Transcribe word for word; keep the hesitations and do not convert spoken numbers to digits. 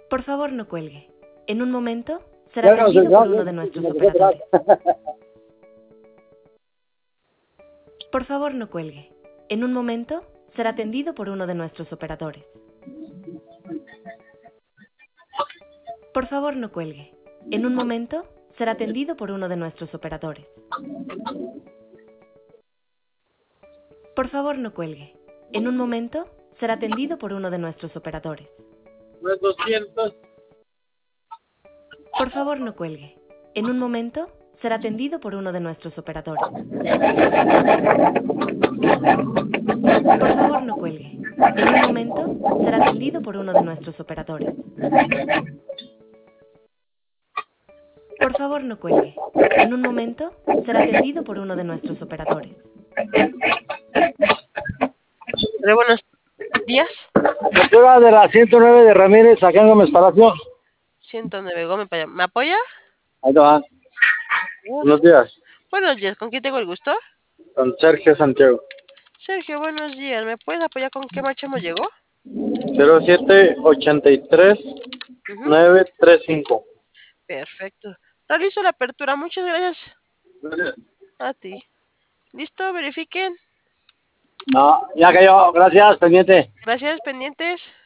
Por favor, no cuelgue. En un momento será Ya no sé, atendido ya, por uno ya, de nuestros me dejé operadores. atrás. Por favor, no cuelgue. En un momento será atendido por uno de nuestros operadores. Por favor, no cuelgue. En un momento será atendido por uno de nuestros operadores. Por favor, no cuelgue. En un momento será atendido por uno de nuestros operadores. doscientos. Por favor, no cuelgue. En un momento será atendido por uno de nuestros operadores. Por favor, no cuelgue. En un momento será atendido por uno de nuestros operadores. Por favor, no cuelgue. En un momento será atendido por uno de nuestros operadores. Hola, buenos días. Factura de la ciento nueve de Ramírez, acá en Gómez Palacio. ciento nueve Gómez para allá. ¿Me apoya? Ahí te va. Buenos días. Buenos días, ¿con quién tengo el gusto? Con Sergio Santiago. Sergio, buenos días. ¿Me puedes apoyar con qué marcha hemos llegó? cero siete ochenta y tres Ujú. nueve tres cinco. Perfecto. Realizo la apertura. Muchas gracias a ti. ¿Listo? Verifiquen. No, ya cayó. Gracias, pendiente. Gracias, pendientes.